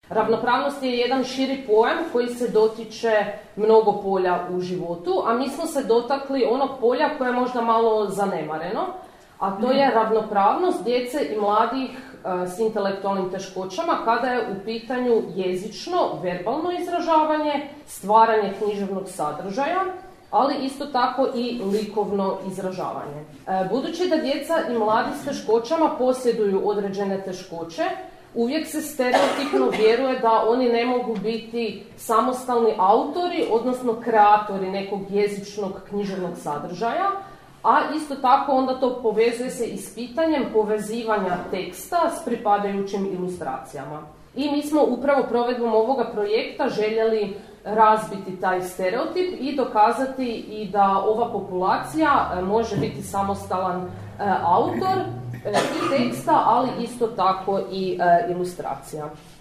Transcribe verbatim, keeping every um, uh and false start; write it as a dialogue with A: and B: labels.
A: Ravnopravnost je jedan širi pojam koji se dotiče mnogo polja u životu, a mi smo se dotakli onog polja koje je možda malo zanemareno, a to je ravnopravnost djece i mladih s intelektualnim teškoćama kada je u pitanju jezično, verbalno izražavanje, stvaranje književnog sadržaja, ali isto tako i likovno izražavanje. Budući da djeca i mladi s teškoćama posjeduju određene teškoće, uvijek se stereotipno vjeruje da oni ne mogu biti samostalni autori, odnosno kreatori nekog jezičnog književnog sadržaja, a isto tako onda to povezuje se i s pitanjem povezivanja teksta s pripadajućim ilustracijama. I mi smo upravo provedbom ovoga projekta željeli razbiti taj stereotip i dokazati i da ova populacija može biti samostalan autor i teksta, ali isto tako i ilustracija.